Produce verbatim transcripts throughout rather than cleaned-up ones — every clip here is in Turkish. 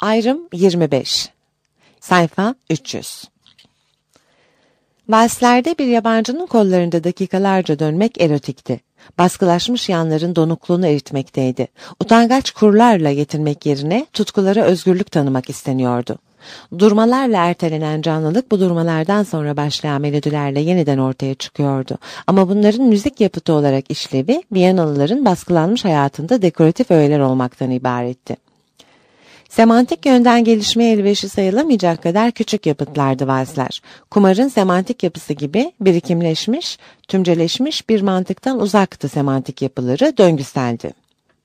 Ayrım yirmi beş. Sayfa üç yüz. Valslerde bir yabancının kollarında dakikalarca dönmek erotikti. Baskılaşmış yanların donukluğunu eritmekteydi. Utangaç kurlarla yetinmek yerine tutkulara özgürlük tanımak isteniyordu. Durmalarla ertelenen canlılık bu durmalardan sonra başlayan melodilerle yeniden ortaya çıkıyordu. Ama bunların müzik yapıtı olarak işlevi Viyanalıların baskılanmış hayatında dekoratif öğeler olmaktan ibaretti. Semantik yönden gelişmeye elverişli sayılamayacak kadar küçük yapıtlardı valsler. Kumarın semantik yapısı gibi birikimleşmiş, tümceleşmiş bir mantıktan uzaktı semantik yapıları, döngüseldi.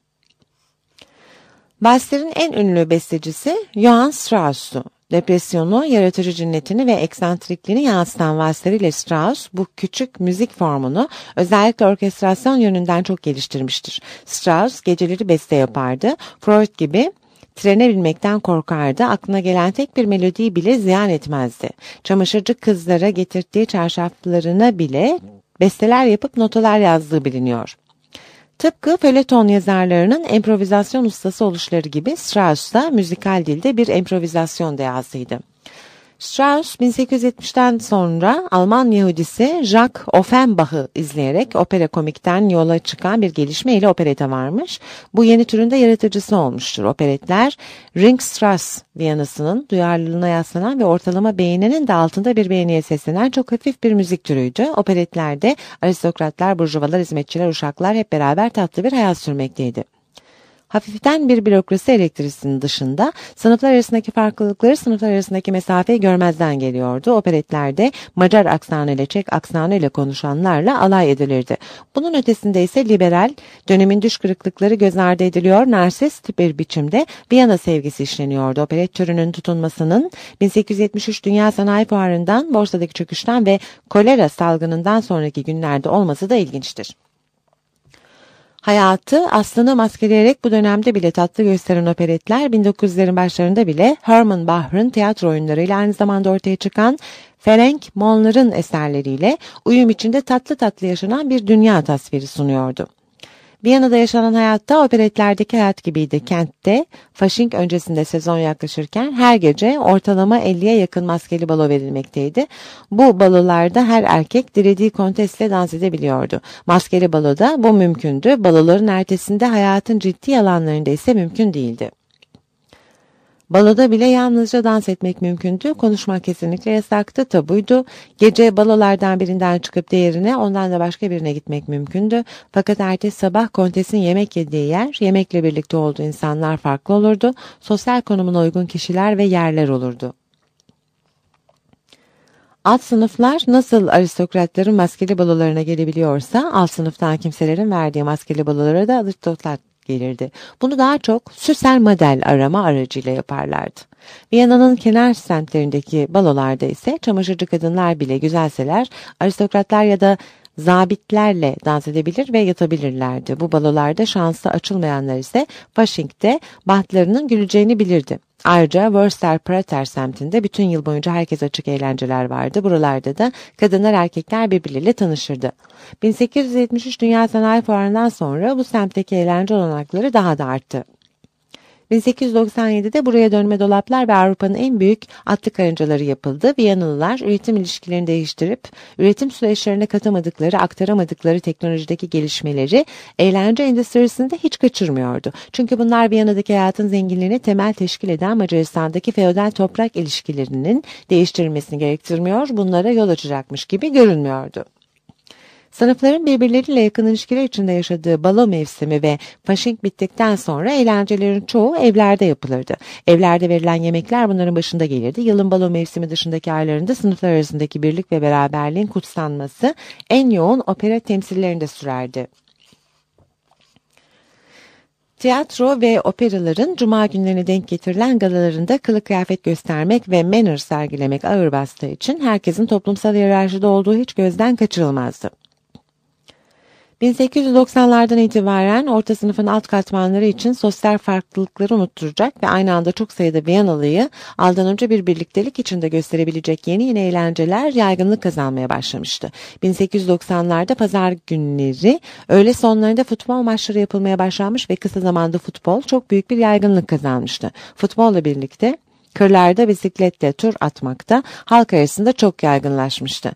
Valslerin en ünlü bestecisi Johann Strauss'tu. Depresyonu, yaratıcı cinnetini ve eksantrikliğini yansıtan valsleriyle Strauss bu küçük müzik formunu özellikle orkestrasyon yönünden çok geliştirmiştir. Strauss geceleri beste yapardı. Freud gibi trene binmekten korkardı, aklına gelen tek bir melodiyi bile ziyan etmezdi. Çamaşırcı kızlara getirdiği çarşaflarına bile besteler yapıp notalar yazdığı biliniyor. Tıpkı fölyeton yazarlarının improvizasyon ustası oluşları gibi Strauss da müzikal dilde bir improvizasyon dehasıydı. Strauss bin sekiz yüz yetmişten sonra Alman Yahudisi Jacques Offenbach'ı izleyerek opera komikten yola çıkan bir gelişme ile operete varmış. Bu yeni türünde yaratıcısı olmuştur. Operetler Ringstrasse Viyana'sının duyarlılığına yaslanan ve ortalama beğeninin de altında bir beğeniye seslenen çok hafif bir müzik türüydü. Operetlerde aristokratlar, burjuvalar, hizmetçiler, uşaklar hep beraber tatlı bir hayat sürmekteydi. Hafiften bir bürokrasi elektrisinin dışında sınıflar arasındaki farklılıkları, sınıflar arasındaki mesafeyi görmezden geliyordu. Operetlerde Macar aksanı ile Çek aksanı ile konuşanlarla alay edilirdi. Bunun ötesinde ise liberal, dönemin düş kırıklıkları göz ardı ediliyor, narsist bir biçimde Viyana sevgisi işleniyordu. Operet türünün tutunmasının bin sekiz yüz yetmiş üç Dünya Sanayi Fuarı'ndan, borsadaki çöküşten ve kolera salgınından sonraki günlerde olması da ilginçtir. Hayatı aslını maskeleyerek bu dönemde bile tatlı gösteren operetler bin dokuz yüzlerin başlarında bile Hermann Bach'ın tiyatro oyunlarıyla aynı zamanda ortaya çıkan Ferenc Molnar'ın eserleriyle uyum içinde tatlı tatlı yaşanan bir dünya tasviri sunuyordu. Viyana'da yaşanan hayatta operetlerdeki hayat gibiydi. Kentte Fasching öncesinde sezon yaklaşırken her gece ortalama elliye yakın maskeli balo verilmekteydi. Bu balolarda her erkek dilediği kontesle dans edebiliyordu. Maskeli baloda bu mümkündü. Baloların ertesinde hayatın ciddi alanlarında ise mümkün değildi. Baloda bile yalnızca dans etmek mümkündü. Konuşmak kesinlikle yasaktı, tabuydu. Gece balolardan birinden çıkıp diğerine, ondan da başka birine gitmek mümkündü. Fakat ertesi sabah kontesin yemek yediği yer, yemekle birlikte olduğu insanlar farklı olurdu. Sosyal konumuna uygun kişiler ve yerler olurdu. Alt sınıflar nasıl aristokratların maskeli balolarına gelebiliyorsa, alt sınıftan kimselerin verdiği maskeli balolara da aristokrat gelirdi. Bunu daha çok süsel model arama aracıyla yaparlardı. Viyana'nın kenar semtlerindeki balolarda ise çamaşırcı kadınlar bile güzelseler aristokratlar ya da zabitlerle dans edebilir ve yatabilirlerdi. Bu balolarda şansı açılmayanlar ise Fasching'de bahtlarının güleceğini bilirdi. Ayrıca Wörster Prater semtinde bütün yıl boyunca herkes açık eğlenceler vardı. Buralarda da kadınlar erkekler birbirleriyle tanışırdı. bin sekiz yüz yetmiş üç Dünya Sanayi Fuarı'ndan sonra bu semtteki eğlence olanakları daha da arttı. bin sekiz yüz doksan yedide buraya dönme dolaplar ve Avrupa'nın en büyük atlı karıncaları yapıldı. Viyanalılar üretim ilişkilerini değiştirip üretim süreçlerine katamadıkları, aktaramadıkları teknolojideki gelişmeleri eğlence endüstrisinde hiç kaçırmıyordu. Çünkü bunlar Viyana'daki hayatın zenginliğini temel teşkil eden Macaristan'daki feodal toprak ilişkilerinin değiştirilmesini gerektirmiyor, bunlara yol açacakmış gibi görünmüyordu. Sınıfların birbirleriyle yakın ilişkiler içinde yaşadığı balo mevsimi ve Fasching bittikten sonra eğlencelerin çoğu evlerde yapılırdı. Evlerde verilen yemekler bunların başında gelirdi. Yılın balo mevsimi dışındaki aylarında sınıflar arasındaki birlik ve beraberliğin kutsanması en yoğun opera temsillerinde sürerdi. Tiyatro ve operaların cuma günlerine denk getirilen galalarında kılık kıyafet göstermek ve manner sergilemek ağır bastığı için herkesin toplumsal hiyerarşide olduğu hiç gözden kaçırılmazdı. bin sekiz yüz doksanlardan itibaren orta sınıfın alt katmanları için sosyal farklılıkları unutturacak ve aynı anda çok sayıda Viyanalı'yı aldan önce bir birliktelik içinde gösterebilecek yeni yeni eğlenceler yaygınlık kazanmaya başlamıştı. bin sekiz yüz doksanlarda pazar günleri öğle sonlarında futbol maçları yapılmaya başlanmış ve kısa zamanda futbol çok büyük bir yaygınlık kazanmıştı. Futbolla birlikte kırlarda bisikletle tur atmak da halk arasında çok yaygınlaşmıştı.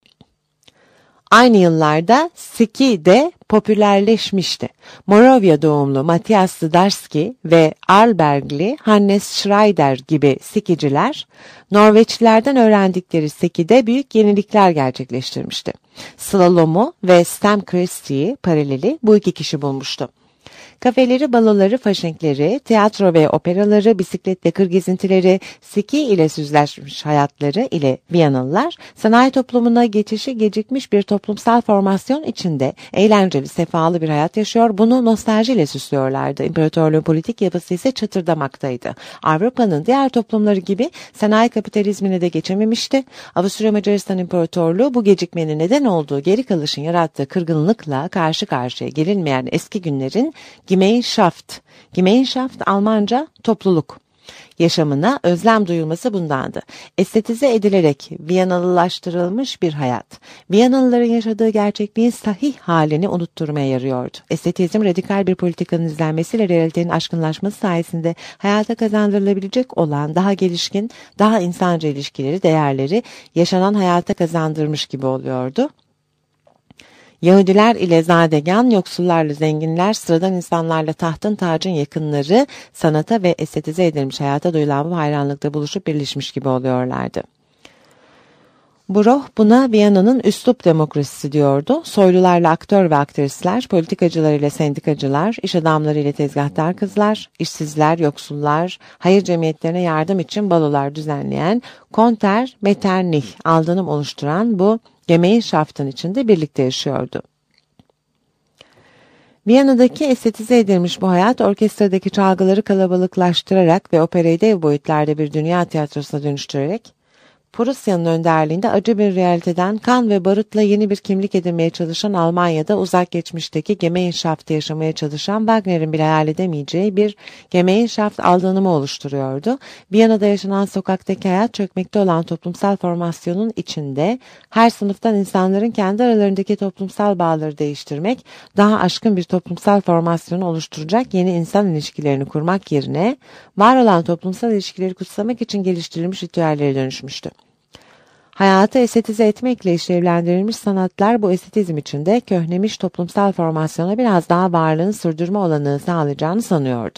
Aynı yıllarda ski de popülerleşmişti. Moravya doğumlu Matthias Zdarski ve Arlbergli Hannes Schreider gibi skiciler, Norveçlilerden öğrendikleri skide büyük yenilikler gerçekleştirmişti. Slalomu ve Stem Christie'yi paraleli bu iki kişi bulmuştu. Kafeleri, baloları, faşenkleri, tiyatro ve operaları, bisiklet ve kır gezintileri, ski ile süzleşmiş hayatları ile Viyanalılar, sanayi toplumuna geçişi gecikmiş bir toplumsal formasyon içinde eğlenceli, sefalı bir hayat yaşıyor, bunu nostaljiyle süslüyorlardı. İmparatorluğun politik yapısı ise çatırdamaktaydı. Avrupa'nın diğer toplumları gibi sanayi kapitalizmine de geçememişti. Avusturya Macaristan İmparatorluğu bu gecikmenin neden olduğu geri kalışın yarattığı kırgınlıkla karşı karşıya gelinmeyen eski günlerin Gemeinschaft, Gemeinschaft Almanca topluluk yaşamına özlem duyulması bundandı. Estetize edilerek Viyanalılaştırılmış bir hayat, Viyanalıların yaşadığı gerçekliğin sahih halini unutturmaya yarıyordu. Estetizm radikal bir politikanın izlenmesiyle realitenin aşkınlaşması sayesinde hayata kazandırılabilecek olan daha gelişkin, daha insancı ilişkileri, değerleri yaşanan hayata kazandırmış gibi oluyordu. Yahudiler ile zadegan, yoksullarla zenginler, sıradan insanlarla tahtın tacın yakınları sanata ve estetize edilmiş hayata duyulan bu hayranlıkta buluşup birleşmiş gibi oluyorlardı. Broch buna Viyana'nın üslup demokrasisi diyordu. Soylularla aktör ve aktrisler, politikacılar ile sendikacılar, iş adamları ile tezgahtar kızlar, işsizler, yoksullar, hayır cemiyetlerine yardım için balolar düzenleyen Konter Metternich aldınım oluşturan bu Gemeinschaft'ın içinde birlikte yaşıyordu. Viyana'daki estetize edilmiş bu hayat orkestradaki çalgıları kalabalıklaştırarak ve operayı dev boyutlarda bir dünya tiyatrosuna dönüştürerek Prusya'nın önderliğinde acı bir realiteden kan ve barutla yeni bir kimlik edinmeye çalışan Almanya'da uzak geçmişteki Gemeinschaft'ı yaşamaya çalışan Wagner'in bile hayal edemeyeceği bir Gemeinschaft aldanımı oluşturuyordu. Viyana'da yaşanan sokaktaki hayat çökmekte olan toplumsal formasyonun içinde her sınıftan insanların kendi aralarındaki toplumsal bağları değiştirmek, daha aşkın bir toplumsal formasyonu oluşturacak yeni insan ilişkilerini kurmak yerine var olan toplumsal ilişkileri kutsamak için geliştirilmiş ritüellere dönüşmüştü. Hayatı estetize etmekle işlevlendirilmiş sanatlar bu estetizm içinde köhnemiş toplumsal formasyona biraz daha varlığını sürdürme olanağı sağlayacağını sanıyordu.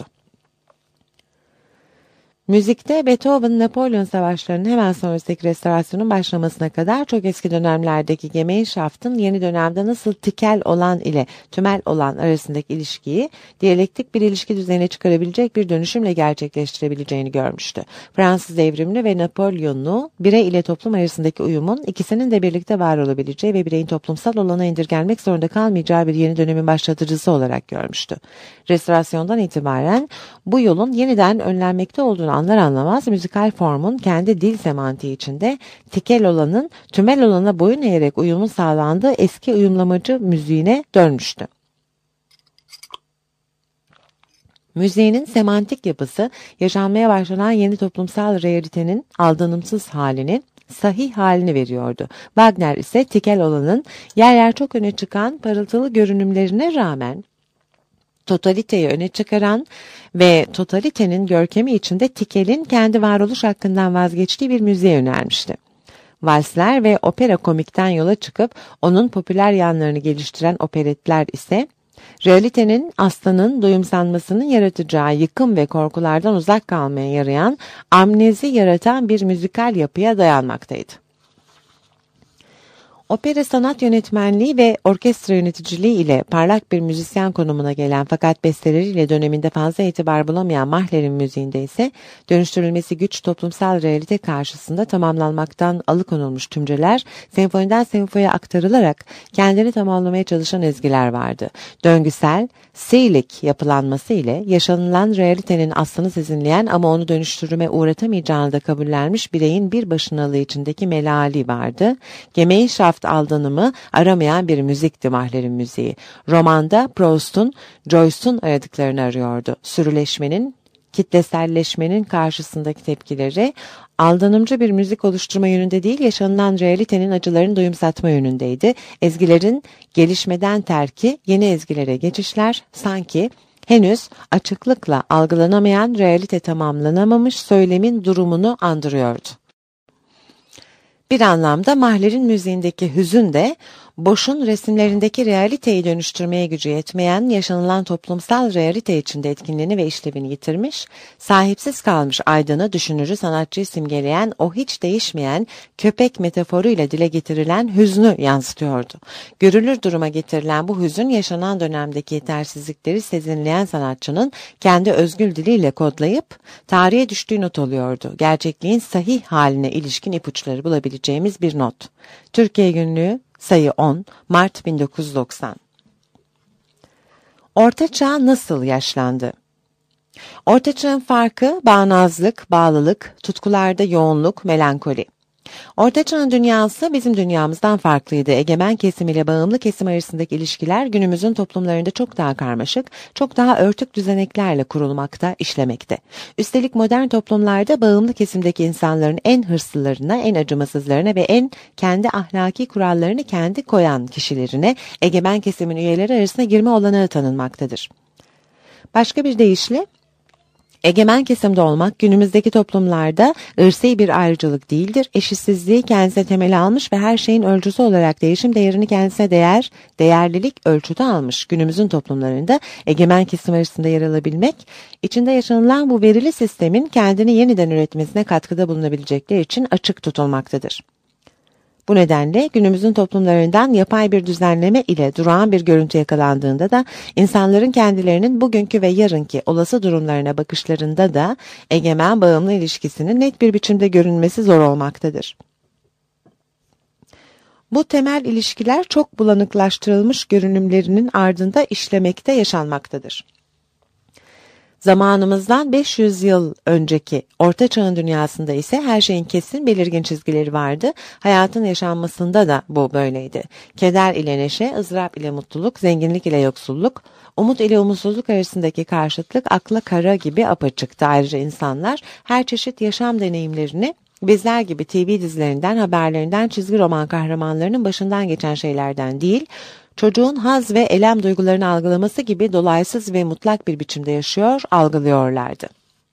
Müzikte Beethoven, Napolyon Savaşları'nın hemen sonrasındaki restorasyonun başlamasına kadar çok eski dönemlerdeki Gemeinschaft'ın yeni dönemde nasıl tikel olan ile tümel olan arasındaki ilişkiyi diyalektik bir ilişki düzenine çıkarabilecek bir dönüşümle gerçekleştirebileceğini görmüştü. Fransız devrimini ve Napolyon'u birey ile toplum arasındaki uyumun ikisinin de birlikte var olabileceği ve bireyin toplumsal olana indirgenmek zorunda kalmayacağı bir yeni dönemin başlatıcısı olarak görmüştü. Restorasyondan itibaren bu yolun yeniden önlenmekte olduğunu anlar anlamaz müzikal formun kendi dil semantiği içinde tikel olanın tümel olana boyun eğerek uyumun sağlandığı eski uyumlamacı müziğine dönmüştü. Müziğinin semantik yapısı yaşanmaya başlanan yeni toplumsal realitenin aldanımsız halini, sahih halini veriyordu. Wagner ise tikel olanın yer yer çok öne çıkan parıltılı görünümlerine rağmen totaliteyi öne çıkaran ve totalitenin görkemi içinde tikelin kendi varoluş hakkından vazgeçtiği bir müziğe yönelmişti. Valsler ve opera komikten yola çıkıp onun popüler yanlarını geliştiren operetler ise realitenin aslanın duyumsanmasının yaratacağı yıkım ve korkulardan uzak kalmaya yarayan amnezi yaratan bir müzikal yapıya dayanmaktaydı. Opera sanat yönetmenliği ve orkestra yöneticiliği ile parlak bir müzisyen konumuna gelen fakat besteleriyle döneminde fazla itibar bulamayan Mahler'in müziğinde ise dönüştürülmesi güç toplumsal realite karşısında tamamlanmaktan alıkonulmuş tümceler senfoniden senfoniye aktarılarak kendini tamamlamaya çalışan ezgiler vardı. Döngüsel, seylik yapılanması ile yaşanılan realitenin aslını sezinleyen ama onu dönüştürüme uğratamayacağını da kabullenmiş bireyin bir başınalığı içindeki melali vardı. Gemeinschaft soft aldanımı aramayan bir müzikti Mahler'in müziği. Romanda Proust'un, Joyce'un aradıklarını arıyordu. Sürüleşmenin, kitleselleşmenin karşısındaki tepkileri aldanımcı bir müzik oluşturma yönünde değil, yaşanılan realitenin acılarını duyumsatma yönündeydi. Ezgilerin gelişmeden terki, yeni ezgilere geçişler sanki henüz açıklıkla algılanamayan realite tamamlanamamış söylemin durumunu andırıyordu. Bir anlamda Mahler'in müziğindeki hüzün de Bosch'un resimlerindeki realiteyi dönüştürmeye gücü yetmeyen, yaşanılan toplumsal realite içinde etkinliğini ve işlevini yitirmiş, sahipsiz kalmış aydını, düşünürü, sanatçıyı simgeleyen o hiç değişmeyen köpek metaforuyla dile getirilen hüznü yansıtıyordu. Görülür duruma getirilen bu hüzün, yaşanan dönemdeki yetersizlikleri sezinleyen sanatçının kendi özgül diliyle kodlayıp tarihe düştüğü not oluyordu. Gerçekliğin sahih haline ilişkin ipuçları bulabileceğimiz bir not. Türkiye Günlüğü Sayı on, Mart bin dokuz yüz doksan. Orta Çağ nasıl yaşlandı? Orta Çağ'ın farkı bağnazlık, bağlılık, tutkularda yoğunluk, melankoli. Orta Çağ'ın dünyası bizim dünyamızdan farklıydı. Egemen kesim ile bağımlı kesim arasındaki ilişkiler günümüzün toplumlarında çok daha karmaşık, çok daha örtük düzeneklerle kurulmakta, işlemekte. Üstelik modern toplumlarda bağımlı kesimdeki insanların en hırslılarına, en acımasızlarına ve en kendi ahlaki kurallarını kendi koyan kişilerine egemen kesimin üyeleri arasında girme olanağı tanınmaktadır. Başka bir deyişle, egemen kesimde olmak günümüzdeki toplumlarda ırsi bir ayrıcalık değildir. Eşitsizliği kendisine temel almış ve her şeyin ölçüsü olarak değişim değerini kendisine değer, değerlilik ölçütü almış. Günümüzün toplumlarında egemen kesim arasında yer alabilmek, içinde yaşanılan bu verili sistemin kendini yeniden üretmesine katkıda bulunabilecekleri için açık tutulmaktadır. Bu nedenle günümüzün toplumlarından yapay bir düzenleme ile durağan bir görüntü yakalandığında da insanların kendilerinin bugünkü ve yarınki olası durumlarına bakışlarında da egemen bağımlı ilişkisinin net bir biçimde görünmesi zor olmaktadır. Bu temel ilişkiler çok bulanıklaştırılmış görünümlerinin ardında işlemekte yaşanmaktadır. Zamanımızdan beş yüz yıl önceki Orta Çağ'ın dünyasında ise her şeyin kesin belirgin çizgileri vardı. Hayatın yaşanmasında da bu böyleydi. Keder ile neşe, ızdırap ile mutluluk, zenginlik ile yoksulluk, umut ile umutsuzluk arasındaki karşıtlık akla kara gibi apaçıktı. Ayrıca insanlar her çeşit yaşam deneyimlerini bizler gibi T V dizilerinden, haberlerinden, çizgi roman kahramanlarının başından geçen şeylerden değil, çocuğun haz ve elem duygularını algılaması gibi dolaysız ve mutlak bir biçimde yaşıyor, algılıyorlardı.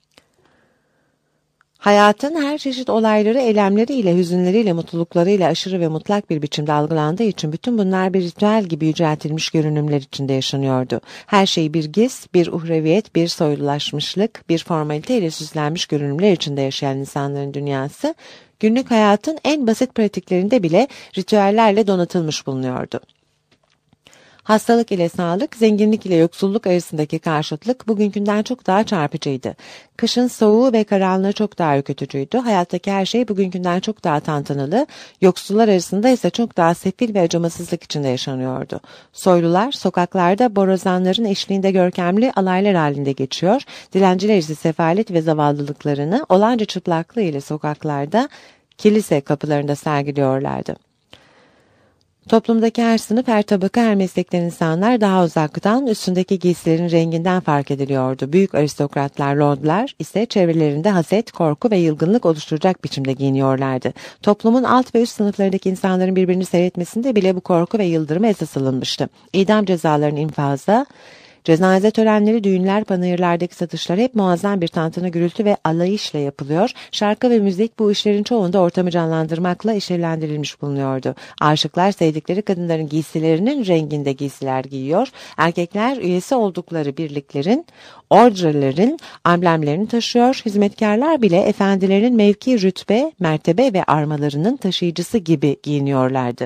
Hayatın her çeşit olayları, eylemleriyle, hüzünleriyle, mutluluklarıyla aşırı ve mutlak bir biçimde algılandığı için bütün bunlar bir ritüel gibi yüceltilmiş görünümler içinde yaşanıyordu. Her şey bir giz, bir uhreviyet, bir soylulaşmışlık, bir formalite ile süslenmiş görünümler içinde yaşayan insanların dünyası, günlük hayatın en basit pratiklerinde bile ritüellerle donatılmış bulunuyordu. Hastalık ile sağlık, zenginlik ile yoksulluk arasındaki karşıtlık bugünkünden çok daha çarpıcıydı. Kışın soğuğu ve karanlığı çok daha ürkütücüydü. Hayattaki her şey bugünkünden çok daha tantanalı, yoksullar arasında ise çok daha sefil ve acımasızlık içinde yaşanıyordu. Soylular sokaklarda borazanların eşliğinde görkemli alaylar halinde geçiyor, dilenciler ise sefalet ve zavallılıklarını olanca çıplaklığı ile sokaklarda, kilise kapılarında sergiliyorlardı. Toplumdaki her sınıf, her tabaka, her meslekten insanlar daha uzaktan üstündeki giysilerin renginden fark ediliyordu. Büyük aristokratlar, lordlar ise çevrelerinde haset, korku ve yılgınlık oluşturacak biçimde giyiniyorlardı. Toplumun alt ve üst sınıflarındaki insanların birbirini seyretmesinde bile bu korku ve yıldırımı esas alınmıştı. İdam cezalarının infazı, cenaze törenleri, düğünler, panayırlardaki satışlar hep muazzam bir tantana, gürültü ve alayışla yapılıyor. Şarkı ve müzik bu işlerin çoğunda ortamı canlandırmakla işlevlendirilmiş bulunuyordu. Aşıklar sevdikleri kadınların giysilerinin renginde giysiler giyiyor. Erkekler üyesi oldukları birliklerin, orderlerin amblemlerini taşıyor. Hizmetkarlar bile efendilerin mevki, rütbe, mertebe ve armalarının taşıyıcısı gibi giyiniyorlardı.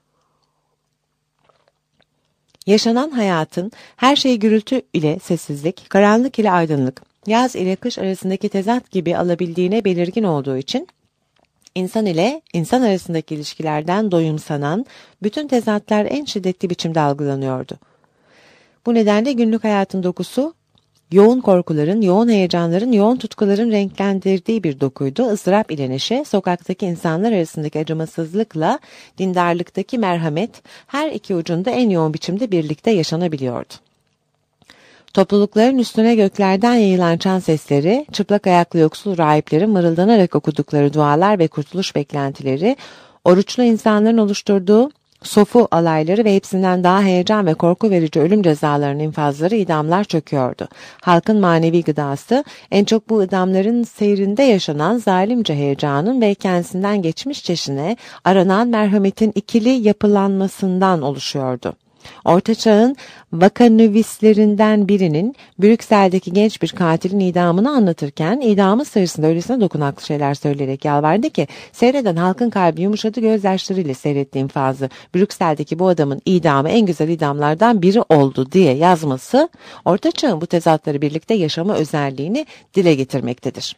Yaşanan hayatın her şey gürültü ile sessizlik, karanlık ile aydınlık, yaz ile kış arasındaki tezat gibi alabildiğine belirgin olduğu için insan ile insan arasındaki ilişkilerden doyumsanan bütün tezatlar en şiddetli biçimde algılanıyordu. Bu nedenle günlük hayatın dokusu yoğun korkuların, yoğun heyecanların, yoğun tutkuların renklendirdiği bir dokuydu. Izdırap ile neşe, sokaktaki insanlar arasındaki acımasızlıkla dindarlıktaki merhamet her iki ucunda en yoğun biçimde birlikte yaşanabiliyordu. Toplulukların üstüne göklerden yayılan çan sesleri, çıplak ayaklı yoksul rahiplerin mırıldanarak okudukları dualar ve kurtuluş beklentileri, oruçlu insanların oluşturduğu sofu alayları ve hepsinden daha heyecan ve korku verici ölüm cezalarının infazları, idamlar çöküyordu. Halkın manevi gıdası en çok bu idamların seyrinde yaşanan zalimce heyecanın ve kendisinden geçmiş çeşine aranan merhametin ikili yapılanmasından oluşuyordu. Orta Çağ'ın vakanüvislerinden birinin Brüksel'deki genç bir katilin idamını anlatırken idamı sırasında öylesine dokunaklı şeyler söyleyerek yalvardı ki seyreden halkın kalbi yumuşadı, gözyaşlarıyla seyretti infazı. Brüksel'deki bu adamın idamı en güzel idamlardan biri oldu diye yazması Orta Çağ'ın bu tezatları birlikte yaşama özelliğini dile getirmektedir.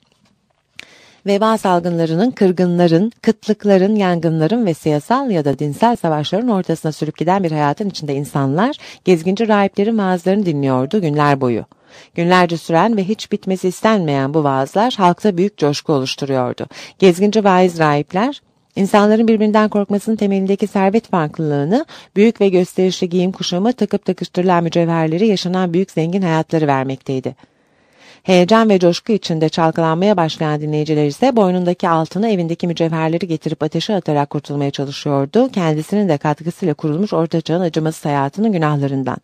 Veba salgınlarının, kırgınların, kıtlıkların, yangınların ve siyasal ya da dinsel savaşların ortasına sürüp giden bir hayatın içinde insanlar gezginci rahiplerin vaazlarını dinliyordu günler boyu. Günlerce süren ve hiç bitmesi istenmeyen bu vaazlar halkta büyük coşku oluşturuyordu. Gezginci vaiz rahipler, İnsanların birbirinden korkmasının temelindeki servet farklılığını, büyük ve gösterişli giyim kuşamı, takıp takıştırılan mücevherleri, yaşanan büyük zengin hayatları vermekteydi. Heyecan ve coşku içinde çalkalanmaya başlayan dinleyiciler ise boynundaki altını, evindeki mücevherleri getirip ateşe atarak kurtulmaya çalışıyordu. Kendisinin de katkısıyla kurulmuş Orta Çağ'ın acımasız hayatının günahlarından.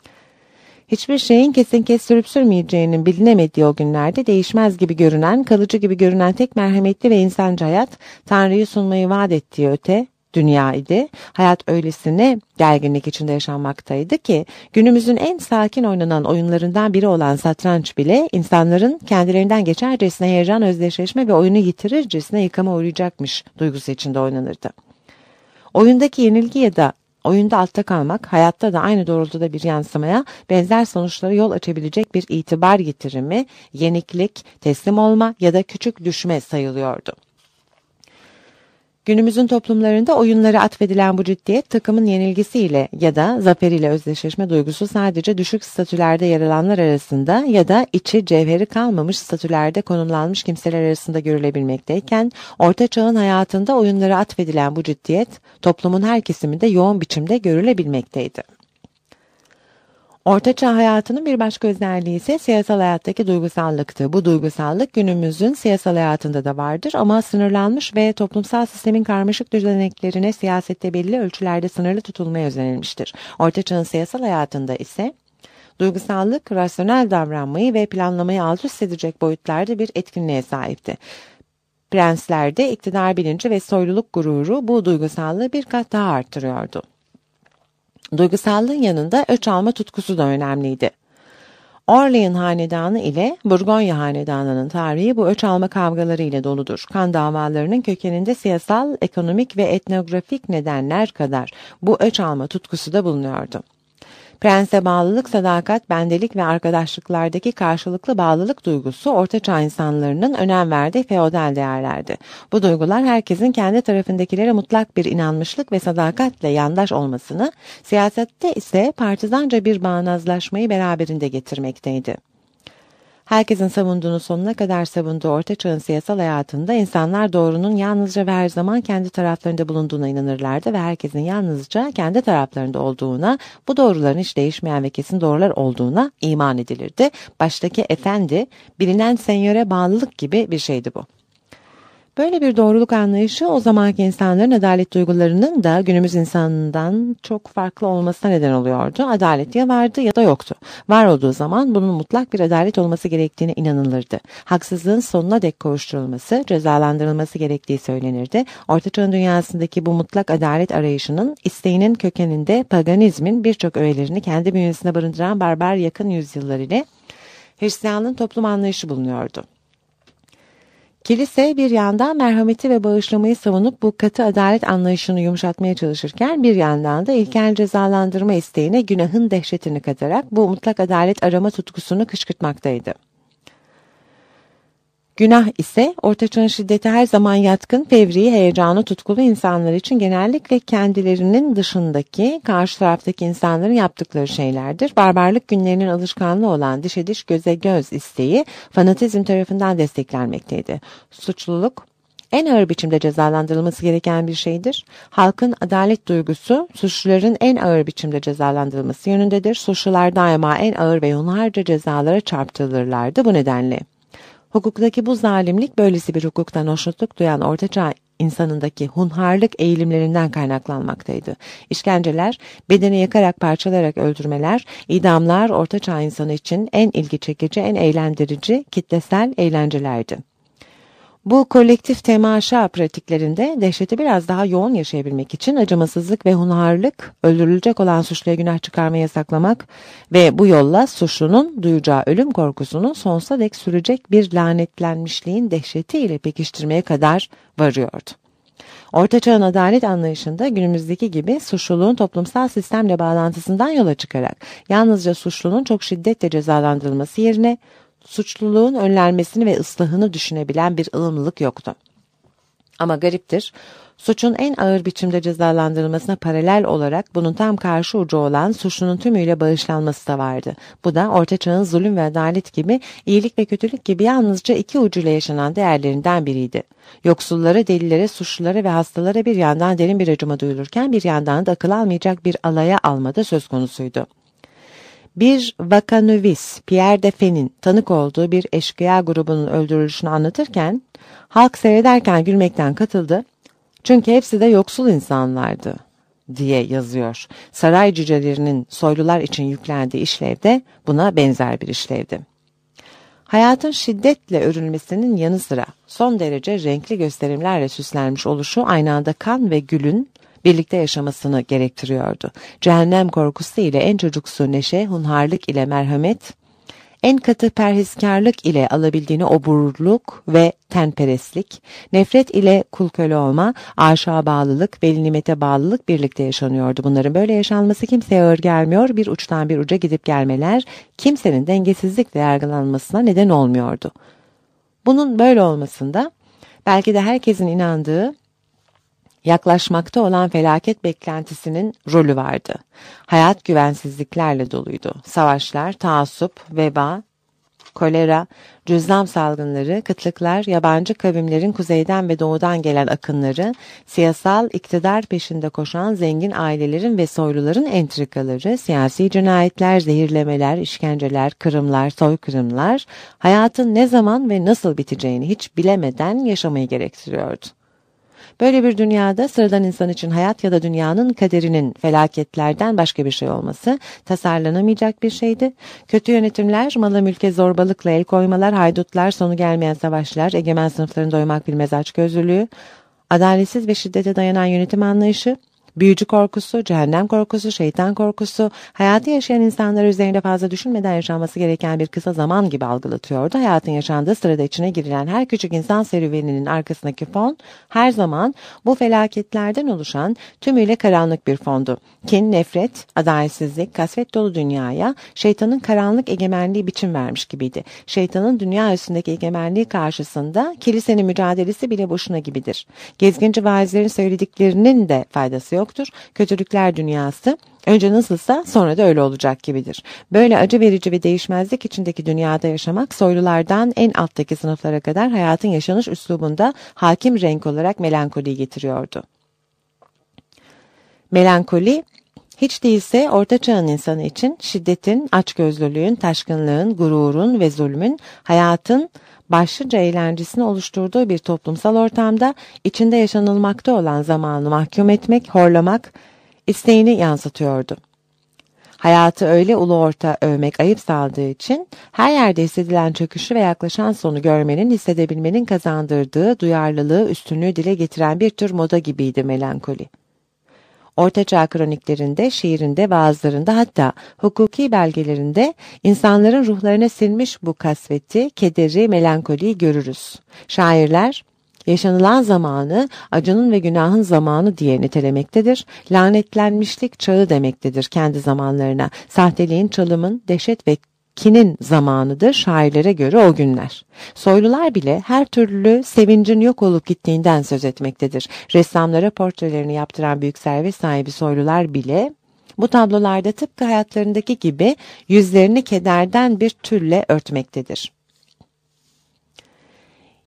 Hiçbir şeyin kesin kestirip sürmeyeceğinin bilinemediği o günlerde değişmez gibi görünen, kalıcı gibi görünen tek merhametli ve insancı hayat, Tanrı'yı sunmayı vaat ettiği öte dünya idi. Hayat öylesine gerginlik içinde yaşanmaktaydı ki günümüzün en sakin oynanan oyunlarından biri olan satranç bile insanların kendilerinden geçercesine heyecan, özdeşleşme ve oyunu yitirircesine yıkama uğrayacakmış duygusu içinde oynanırdı. Oyundaki yenilgi ya da oyunda altta kalmak, hayatta da aynı doğrultuda bir yansımaya, benzer sonuçlara yol açabilecek bir itibar yitirimi, yeniklik, teslim olma ya da küçük düşme sayılıyordu. Günümüzün toplumlarında oyunlara atfedilen bu ciddiyet, takımın yenilgisiyle ya da zaferiyle özdeşleşme duygusu sadece düşük statülerde yer alanlar arasında ya da içi cevheri kalmamış statülerde konumlanmış kimseler arasında görülebilmekteyken, Orta Çağ'ın hayatında oyunlara atfedilen bu ciddiyet, toplumun her kesiminde yoğun biçimde görülebilmekteydi. Orta Çağ hayatının bir başka özelliği ise siyasal hayattaki duygusallıktı. Bu duygusallık günümüzün siyasal hayatında da vardır ama sınırlanmış ve toplumsal sistemin karmaşık düzeneklerine siyasette belli ölçülerde sınırlı tutulmaya özenilmiştir. Orta Çağ'ın siyasal hayatında ise duygusallık, rasyonel davranmayı ve planlamayı alt üst edecek boyutlarda bir etkinliğe sahipti. Prenslerde iktidar bilinci ve soyluluk gururu bu duygusallığı bir kat daha arttırıyordu. Duygusallığın yanında öç alma tutkusu da önemliydi. Orlean hanedanı ile Burgonya hanedanının tarihi bu öç alma kavgaları ile doludur. Kan davalarının kökeninde siyasal, ekonomik ve etnografik nedenler kadar bu öç alma tutkusu da bulunuyordu. Prense bağlılık, sadakat, bendelik ve arkadaşlıklardaki karşılıklı bağlılık duygusu Orta Çağ insanlarının önem verdiği feodal değerlerdi. Bu duygular herkesin kendi tarafındakilere mutlak bir inanmışlık ve sadakatle yandaş olmasını, siyasette ise partizanca bir bağnazlaşmayı beraberinde getirmekteydi. Herkesin savunduğunu sonuna kadar savunduğu Orta Çağ'ın siyasal hayatında insanlar doğrunun yalnızca ve her zaman kendi taraflarında bulunduğuna inanırlardı ve herkesin yalnızca kendi taraflarında olduğuna, bu doğruların hiç değişmeyen ve kesin doğrular olduğuna iman edilirdi. Baştaki efendi, bilinen senyöre bağlılık gibi bir şeydi bu. Böyle bir doğruluk anlayışı o zamanki insanların adalet duygularının da günümüz insanından çok farklı olmasına neden oluyordu. Adalet ya vardı ya da yoktu. Var olduğu zaman bunun mutlak bir adalet olması gerektiğine inanılırdı. Haksızlığın sonuna dek kovuşturulması, cezalandırılması gerektiği söylenirdi. Orta Çağ'ın dünyasındaki bu mutlak adalet arayışının isteğinin kökeninde paganizmin birçok öğelerini kendi bünyesinde barındıran barbar yakın yüzyıllar ile Hristiyanlığın toplum anlayışı bulunuyordu. Kilise bir yandan merhameti ve bağışlamayı savunup bu katı adalet anlayışını yumuşatmaya çalışırken bir yandan da ilkel cezalandırma isteğine günahın dehşetini katarak bu mutlak adalet arama tutkusunu kışkırtmaktaydı. Günah ise ortaçağın şiddeti her zaman yatkın, fevri, heyecanı tutkulu insanlar için genellikle kendilerinin dışındaki, karşı taraftaki insanların yaptıkları şeylerdir. Barbarlık günlerinin alışkanlığı olan dişe diş göze göz isteği fanatizm tarafından desteklenmekteydi. Suçluluk en ağır biçimde cezalandırılması gereken bir şeydir. Halkın adalet duygusu suçluların en ağır biçimde cezalandırılması yönündedir. Suçlular daima en ağır ve hunharca cezalara çarptırılırlardı bu nedenle. Hukuktaki bu zalimlik böylesi bir hukuktan hoşnutluk duyan ortaçağ insanındaki hunharlık eğilimlerinden kaynaklanmaktaydı. İşkenceler, bedeni yakarak parçalayarak öldürmeler, idamlar ortaçağ insanı için en ilgi çekici, en eğlendirici kitlesel eğlencelerdi. Bu kolektif temaşa pratiklerinde dehşeti biraz daha yoğun yaşayabilmek için acımasızlık ve hunharlık, öldürülecek olan suçluya günah çıkarmayı yasaklamak ve bu yolla suçlunun duyacağı ölüm korkusunu sonsuza dek sürecek bir lanetlenmişliğin dehşetiyle pekiştirmeye kadar varıyordu. Orta Çağ'ın adalet anlayışında günümüzdeki gibi suçluluğun toplumsal sistemle bağlantısından yola çıkarak yalnızca suçlunun çok şiddetle cezalandırılması yerine suçluluğun önlenmesini ve ıslahını düşünebilen bir ılımlılık yoktu. Ama gariptir, suçun en ağır biçimde cezalandırılmasına paralel olarak bunun tam karşı ucu olan suçlunun tümüyle bağışlanması da vardı. Bu da Orta Çağ'ın zulüm ve adalet gibi, iyilik ve kötülük gibi yalnızca iki ucuyla yaşanan değerlerinden biriydi. Yoksullara, delilere, suçlulara ve hastalara bir yandan derin bir acıma duyulurken bir yandan da akıl almayacak bir alaya almada söz konusuydu. Bir vakanövis, Pierre de Fen'in tanık olduğu bir eşkıya grubunun öldürülüşünü anlatırken, halk seyrederken gülmekten katıldı, çünkü hepsi de yoksul insanlardı, diye yazıyor. Saray cücelerinin soylular için yüklendiği işlev de buna benzer bir işlevdi. Hayatın şiddetle örülmesinin yanı sıra son derece renkli gösterimlerle süslenmiş oluşu aynı anda kan ve gülün birlikte yaşamasını gerektiriyordu. Cehennem korkusu ile en çocuksu neşe, hunharlık ile merhamet, en katı perhizkarlık ile alabildiğini oburluk ve tenperestlik, nefret ile kul köle olma, aşağı bağlılık, veli nimete bağlılık birlikte yaşanıyordu. Bunların böyle yaşanması kimseye ağır gelmiyor, bir uçtan bir uca gidip gelmeler kimsenin dengesizlikle yargılanmasına neden olmuyordu. Bunun böyle olmasında belki de herkesin inandığı yaklaşmakta olan felaket beklentisinin rolü vardı. Hayat güvensizliklerle doluydu. Savaşlar, taassup, veba, kolera, cüzzam salgınları, kıtlıklar, yabancı kavimlerin kuzeyden ve doğudan gelen akınları, siyasal iktidar peşinde koşan zengin ailelerin ve soyluların entrikaları, siyasi cinayetler, zehirlemeler, işkenceler, kırımlar, soykırımlar, hayatın ne zaman ve nasıl biteceğini hiç bilemeden yaşamayı gerektiriyordu. Böyle bir dünyada sıradan insan için hayat ya da dünyanın kaderinin felaketlerden başka bir şey olması tasarlanamayacak bir şeydi. Kötü yönetimler, mala mülke zorbalıkla el koymalar, haydutlar, sonu gelmeyen savaşlar, egemen sınıfların doymak bilmez açgözlülüğü, adaletsiz ve şiddete dayanan yönetim anlayışı, büyücü korkusu, cehennem korkusu, şeytan korkusu, hayatı yaşayan insanlar üzerinde fazla düşünmeden yaşanması gereken bir kısa zaman gibi algılatıyordu. Hayatın yaşandığı sırada içine girilen her küçük insan serüveninin arkasındaki fon, her zaman bu felaketlerden oluşan tümüyle karanlık bir fondu. Kin, nefret, adaletsizlik, kasvet dolu dünyaya şeytanın karanlık egemenliği biçim vermiş gibiydi. Şeytanın dünya üstündeki egemenliği karşısında kilisenin mücadelesi bile boşuna gibidir. Gezginci vaizlerin söylediklerinin de faydası yok. Yoktur. Kötülükler dünyası önce nasılsa sonra da öyle olacak gibidir. Böyle acı verici ve değişmezlik içindeki dünyada yaşamak soylulardan en alttaki sınıflara kadar hayatın yaşanış üslubunda hakim renk olarak melankoliyi getiriyordu. Melankoli hiç değilse Orta Çağ'ın insanı için şiddetin, açgözlülüğün, taşkınlığın, gururun ve zulmün hayatın başlıca eğlencesini oluşturduğu bir toplumsal ortamda içinde yaşanılmakta olan zamanı mahkum etmek, horlamak isteğini yansıtıyordu. Hayatı öyle ulu orta övmek ayıp saldığı için her yerde hissedilen çöküşü ve yaklaşan sonu görmenin, hissedebilmenin kazandırdığı duyarlılığı, üstünlüğü dile getiren bir tür moda gibiydi melankoli. Orta Çağ kroniklerinde, şiirinde, vaazlarında hatta hukuki belgelerinde insanların ruhlarına sinmiş bu kasveti, kederi, melankoliyi görürüz. Şairler yaşanılan zamanı acının ve günahın zamanı diye nitelemektedir. Lanetlenmişlik çağı demektedir kendi zamanlarına. Sahteliğin, çalımın, dehşet ve kinin zamanıdır şairlere göre o günler. Soylular bile her türlü sevincin yok olup gittiğinden söz etmektedir. Ressamlara portrelerini yaptıran büyük servet sahibi soylular bile bu tablolarda tıpkı hayatlarındaki gibi yüzlerini kederden bir tülle örtmektedir.